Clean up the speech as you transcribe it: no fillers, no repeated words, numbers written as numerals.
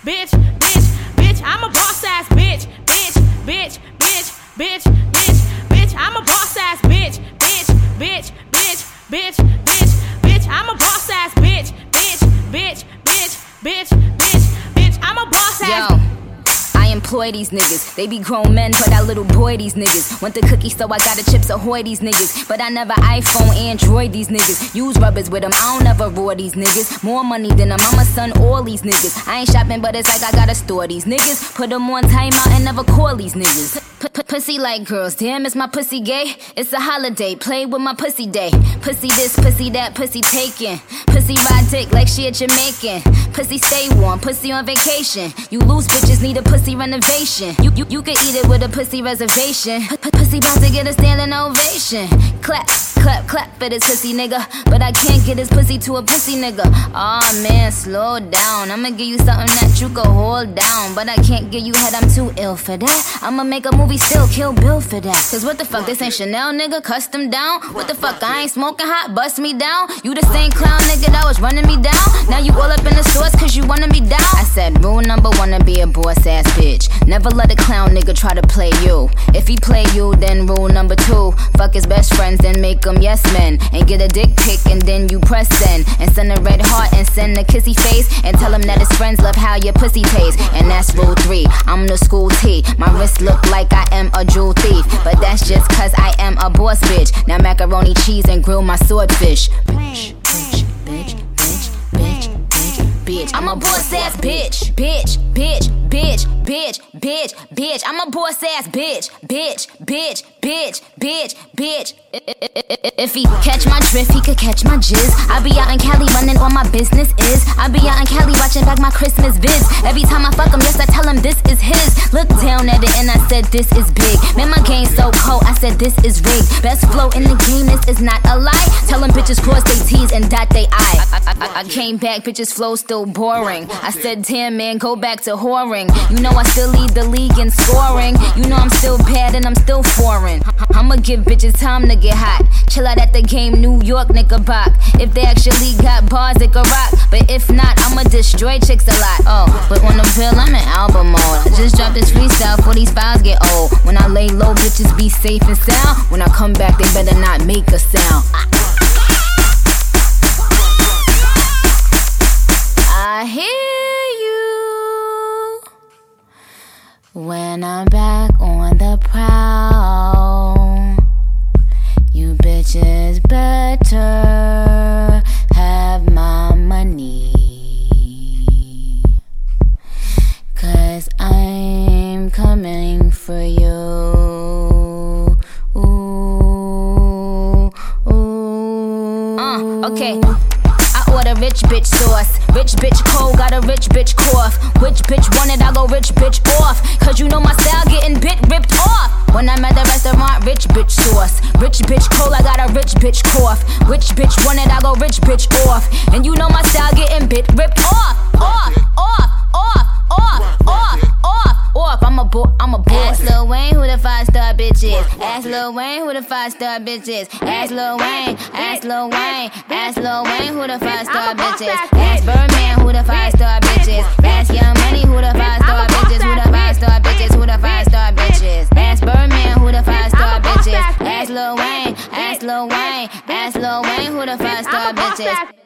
bitch, bitch, bitch. I'm a boss ass bitch, bitch, bitch, bitch, bitch, bitch, bitch. I'm a boss ass bitch, bitch, bitch, bitch, bitch, bitch, bitch. I'm a boss ass bitch, bitch, bitch, bitch, bitch, bitch, bitch. I'm a boss ass. Yo. I employ these niggas. They be grown men, but I little boy these niggas. Want the cookie, so I got a Chips Ahoy these niggas. But I never iPhone, Android these niggas. Use rubbers with them, I don't ever roar these niggas. More money than a mama, son, all these niggas. I ain't shopping, but it's like I gotta store these niggas. Put them on timeout and never call these niggas. Pussy like girls, damn, is my pussy gay? It's a holiday, play with my pussy day. Pussy this, pussy that, pussy taken. Pussy ride dick like she a Jamaican. Pussy stay warm, pussy on vacation. You loose bitches need a pussy renovation. You can eat it with a pussy reservation. Pussy about to get a standing ovation. Clap, clap, clap for this pussy nigga. But I can't get this pussy to a pussy nigga. Aw man, slow down. I'ma give you something that you can hold down. But I can't give you head, I'm too ill for that. I'ma make a movie still, Kill Bill for that. Cause what the fuck, this ain't Chanel nigga, custom down. What the fuck, I ain't smoking hot, bust me down. You the same clown nigga that was running me down. Now you all up in the stores cause you wanna be down. I said rule number one to be a boss ass bitch. Never let a clown nigga try to play you. If he play you, then rule number two, fuck his best friends, then make them yes men. And get a dick pic and then you press send. And send a red heart and send a kissy face. And tell him that his friends love how your pussy tastes. And that's rule 3, I'm the school T. My wrist look like I am a jewel thief. But that's just cause I am a boss bitch. Now macaroni cheese and grill my swordfish. Bitch, bitch, bitch, bitch, bitch, bitch, bitch. I'm a boss ass bitch. Bitch, bitch, bitch, bitch, bitch, bitch. I'm a boss ass bitch. Bitch, bitch, bitch, bitch, bitch. If he catch my drift, he could catch my jizz. I be out in Cali running all my business is. I be out in Cali watching back my Christmas vids. Every time I fuck him, yes, I tell him this is his. Look down at it and I said this is big. Man, my game so cold, I said this is rigged. Best flow in the game, this is not a lie. Tell them bitches cross they T's and dot they I. I came back, bitches flow still boring. I said damn man, go back to whoring. You know I still lead the league in scoring. You know I'm still bad and I'm still foreign. I'ma give bitches time to get hot. Chill out at the game, New York, nigga bop. If they actually got bars, it could rock. But if not, I'ma destroy chicks a lot. Oh, but on the pill, I'm in album mode. I just dropped this freestyle before these files get old. When I lay low, bitches be safe and sound. When I come back, they better not make a sound. I hear you when I'm back on the prowl. You bitches better have my money, cause I'm coming for you. Ooh, ooh. Okay. I order rich bitch sauce. Rich bitch cold, got a rich bitch cough. Which bitch want it, I go rich bitch off. Cause you know my style getting bit ripped off. When I'm at the restaurant, rich bitch sauce. Rich bitch cold, I got a rich bitch cough. Which bitch want it, I go rich bitch off. And you know my style getting bit ripped off. Off, off, off, off, off, off, off. I'm a boss. Ask Lil Wayne who the 5-star bitch is. Ask Lil Wayne who the 5-star bitch is. Ask Lil Wayne, ask Lil Wayne, ask Lil Wayne who the 5-star bitch is. Ask Birdman who the 5-star bitch is. Ask Young Money who the 5-star bitch is. Who the 5-star bitch is. Who the 5-star bitch is. Ask Birdman who the 5-star bitch is. Ask Lil Wayne, ask Lil Wayne, ask Lil Wayne who the 5-star bitch is.